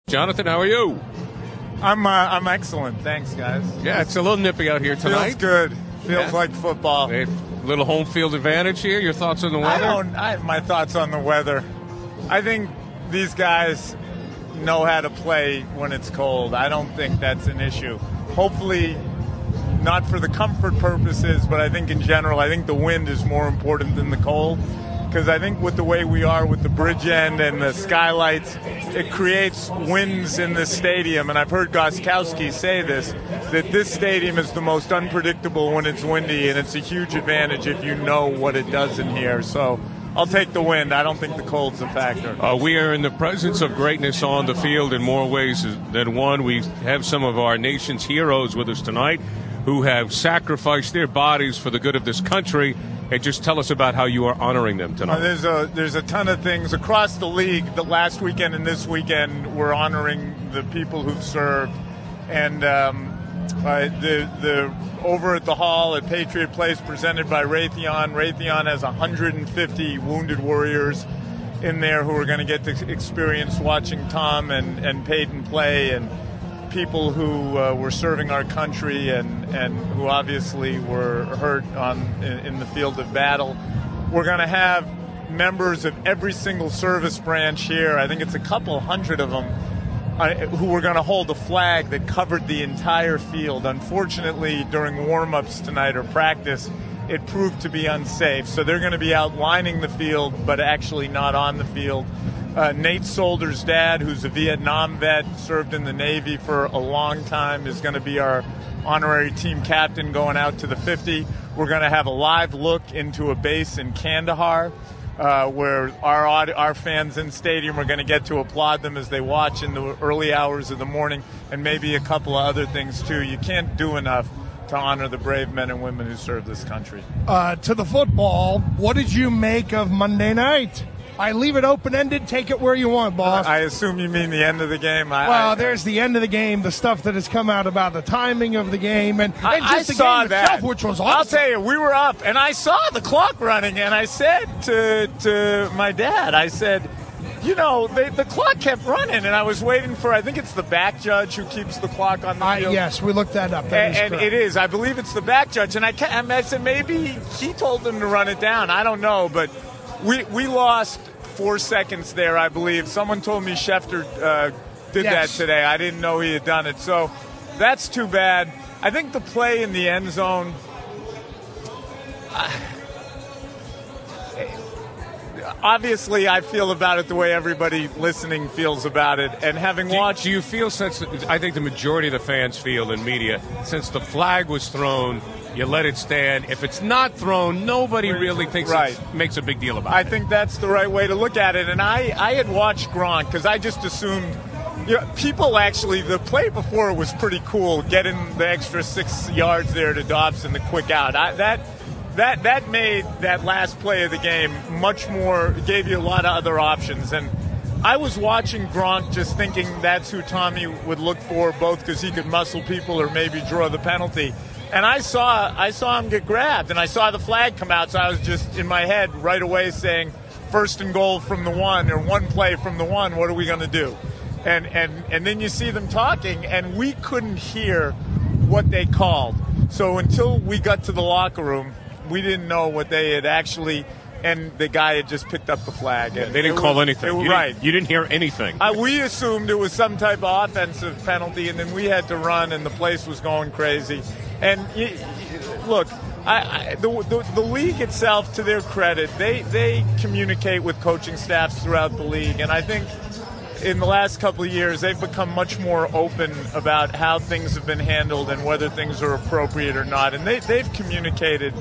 Jonathan, how are you? I'm excellent. Thanks, guys. Yeah, it's a little nippy out here tonight. Feels good. Feels like football. A little home field advantage here. Your thoughts on the weather? I have my thoughts on the weather. I think these guys know how to play when it's cold. I don't think that's an issue. Hopefully, not for the comfort purposes, but I think in general, I think the wind is more important than the cold. Because I think with the way we are with the bridge end and the skylights, it creates winds in this stadium. And I've heard Gostkowski say this, that this stadium is the most unpredictable when it's windy, and it's a huge advantage if you know what it does in here. So I'll take the wind. I don't think the cold's a factor. We are in the presence of greatness on the field in more ways than one. We have some of our nation's heroes with us tonight who have sacrificed their bodies for the good of this country. And just tell us about how you are honoring them tonight. There's a ton of things across the league. The last weekend and this weekend, we're honoring the people who've served. And the over at the hall at Patriot Place, presented by Raytheon. Raytheon has 150 wounded warriors in there who are going to get to experience watching Tom and Peyton play, and people who were serving our country and who obviously were hurt in the field of battle. We're going to have members of every single service branch here. I think it's a couple hundred of them who were going to hold a flag that covered the entire field. Unfortunately, during warm-ups tonight or practice, it proved to be unsafe. So they're going to be out lining the field, but actually not on the field. Nate Solder's dad, who's a Vietnam vet, served in the Navy for a long time, is going to be our honorary team captain going out to the 50. We're going to have a live look into a base in Kandahar, where our fans in stadium are going to get to applaud them as they watch in the early hours of the morning, and maybe a couple of other things too. You can't do enough to honor the brave men and women who serve this country. To the football, what did you make of Monday night? I leave it open-ended. Take it where you want, boss. I assume you mean the end of the game. There's the end of the game, the stuff that has come out about the timing of the game, and just the saw game that. itself, which was awesome. I'll tell you, we were up, and I saw the clock running, and I said to my dad, I said, you know, the clock kept running, and I was waiting for, I think it's the back judge who keeps the clock on the field. Yes, we looked that up. And it is. I believe it's the back judge, and I said maybe he told them to run it down. I don't know, but we lost 4 seconds there, I believe. Someone told me Schefter did that today. I didn't know he had done it. So that's too bad. I think the play in the end zone, obviously I feel about it the way everybody listening feels about it. And having watched... Do you feel, I think the majority of the fans feel in media, since the flag was thrown, you let it stand. If it's not thrown, nobody really thinks makes a big deal about it. I think that's the right way to look at it. And I had watched Gronk because I just assumed, people actually, the play before was pretty cool, getting the extra 6 yards there to Dobson, the quick out. That made that last play of the game much more, gave you a lot of other options. And I was watching Gronk just thinking that's who Tommy would look for, both because he could muscle people or maybe draw the penalty. And I saw him get grabbed, and I saw the flag come out, so I was just in my head right away saying, 1st and goal from the 1, or 1 play from the 1, what are we going to do? And then you see them talking, and we couldn't hear what they called. So until we got to the locker room, we didn't know what they had actually, and the guy had just picked up the flag. And they didn't call anything. You didn't hear anything. We assumed it was some type of offensive penalty, and then we had to run, and the place was going crazy. And look, the league itself, to their credit, they communicate with coaching staffs throughout the league. And I think in the last couple of years, they've become much more open about how things have been handled and whether things are appropriate or not. And they've communicated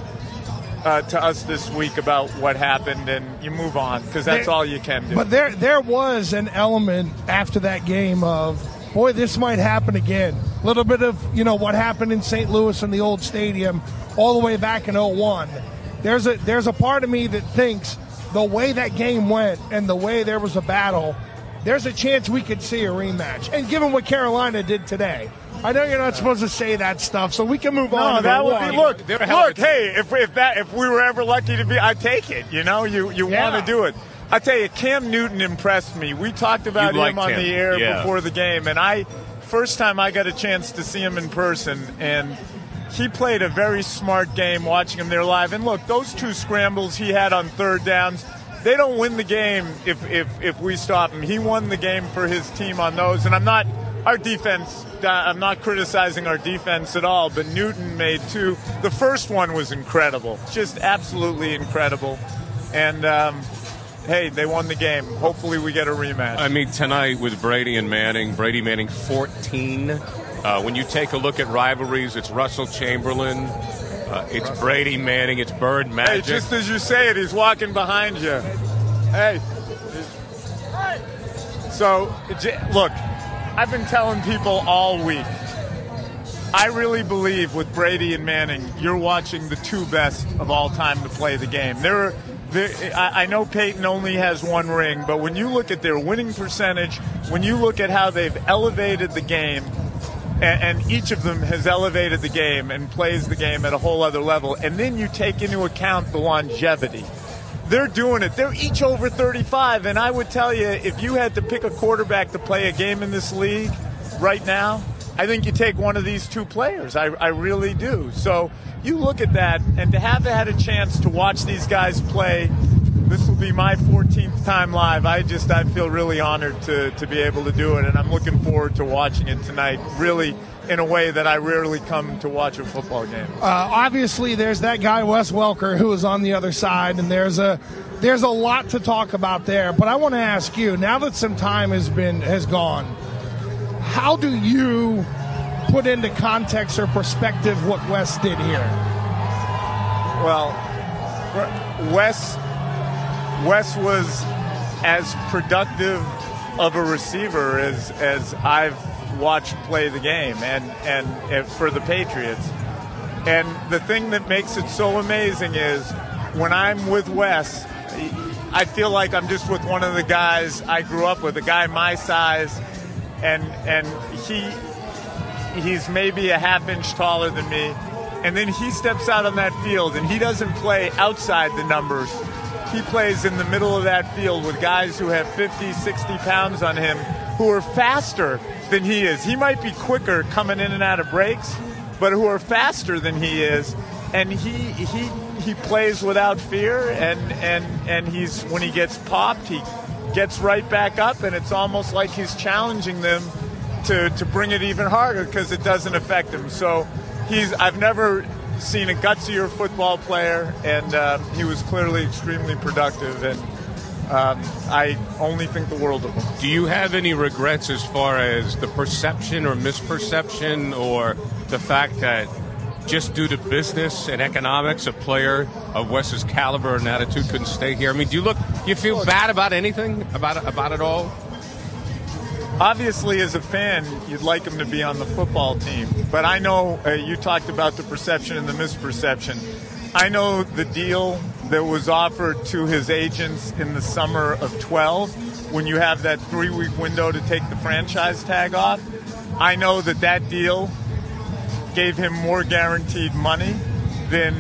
to us this week about what happened, and you move on because that's all you can do. But there was an element after that game of, boy, this might happen again. A little bit of, what happened in St. Louis in the old stadium all the way back in 2001. There's a part of me that thinks the way that game went and the way there was a battle, there's a chance we could see a rematch. And given what Carolina did today, I know you're not supposed to say that stuff, so we can move on. No, that would be, look, hey, if we were ever lucky to be, I'd take it. You want to do it. I tell you, Cam Newton impressed me. We talked about him on the air before the game, and first time I got a chance to see him in person, and he played a very smart game watching him there live. And look, those 2 scrambles he had on third downs, they don't win the game if we stop him. He won the game for his team on those, and I'm not criticizing our defense at all, but Newton made 2. The first one was incredible, just absolutely incredible. And, hey, they won the game. Hopefully we get a rematch. I mean, tonight with Brady Manning 14. When you take a look at rivalries, it's Russell Chamberlain, it's Brady Manning, it's Bird Magic. Hey, just as you say it, he's walking behind you. Hey. So, look, I've been telling people all week, I really believe with Brady and Manning, you're watching the 2 best of all time to play the game. I know Peyton only has 1 ring, but when you look at their winning percentage, when you look at how they've elevated the game, and each of them has elevated the game and plays the game at a whole other level, and then you take into account the longevity. They're doing it. They're each over 35, and I would tell you, if you had to pick a quarterback to play a game in this league right now, I think you take one of these 2 players. I really do. So you look at that, and to have had a chance to watch these guys play, this will be my 14th time live. I feel really honored to be able to do it, and I'm looking forward to watching it tonight, really in a way that I rarely come to watch a football game. Obviously, there's that guy, Wes Welker, who is on the other side, and there's a lot to talk about there. But I want to ask you, now that some time has gone, how do you put into context or perspective what Wes did here? Well, Wes was as productive of a receiver as I've watched play the game and for the Patriots. And the thing that makes it so amazing is when I'm with Wes, I feel like I'm just with one of the guys I grew up with, a guy my size, and he's maybe a half inch taller than me. And then he steps out on that field, and he doesn't play outside the numbers. He plays in the middle of that field with guys who have 50, 60 pounds on him who are faster than he is. He might be quicker coming in and out of breaks, but who are faster than he is. And he plays without fear, and he's, when he gets popped, he gets right back up, and it's almost like he's challenging them to bring it even harder because it doesn't affect him. So I've never seen a gutsier football player, and he was clearly extremely productive, and I only think the world of him. Do you have any regrets as far as the perception or misperception, or the fact that just due to business and economics, a player of Wes's caliber and attitude couldn't stay here? I mean, do you feel bad about anything, about it all? Obviously, as a fan, you'd like him to be on the football team. But I know you talked about the perception and the misperception. I know the deal that was offered to his agents in the summer of 12, when you have that 3-week window to take the franchise tag off. I know that deal gave him more guaranteed money than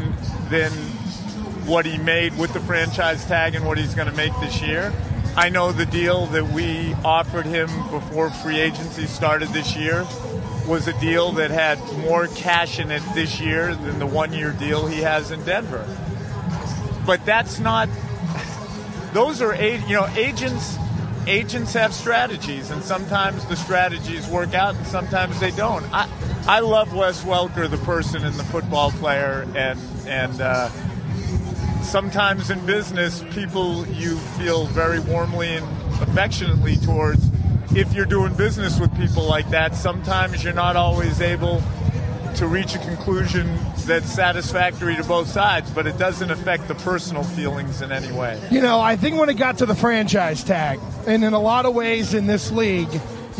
what he made with the franchise tag and what he's going to make this year. I know the deal that we offered him before free agency started this year was a deal that had more cash in it this year than the one-year deal he has in Denver. But that's not – those are agents have strategies, and sometimes the strategies work out and sometimes they don't. I love Wes Welker, the person and the football player, and sometimes in business, people you feel very warmly and affectionately towards. If you're doing business with people like that, sometimes you're not always able to reach a conclusion that's satisfactory to both sides, but it doesn't affect the personal feelings in any way. I think when it got to the franchise tag, and in a lot of ways in this league,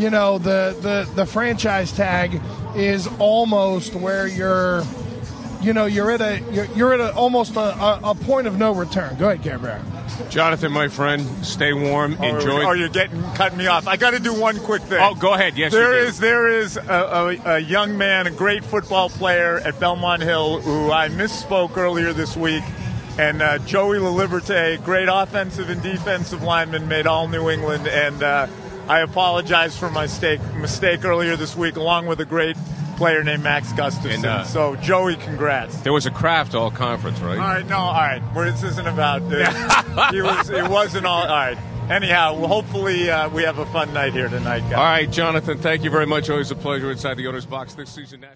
the franchise tag is almost where you're at almost a point of no return. Go ahead, Gabriel. Jonathan, my friend, stay warm. Enjoy. Oh, you're cutting me off. I got to do one quick thing. Oh, go ahead. Yes, there is a young man, a great football player at Belmont Hill, who I misspoke earlier this week. And Joey LaLiberte, great offensive and defensive lineman, made all New England. And I apologize for my mistake earlier this week, along with a great player named Max Gustafson. So, Joey, congrats. There was a Kraft all-conference, right? All right. This isn't about it wasn't all right. Anyhow, hopefully we have a fun night here tonight, guys. All right, Jonathan, thank you very much. Always a pleasure inside the owner's box this season.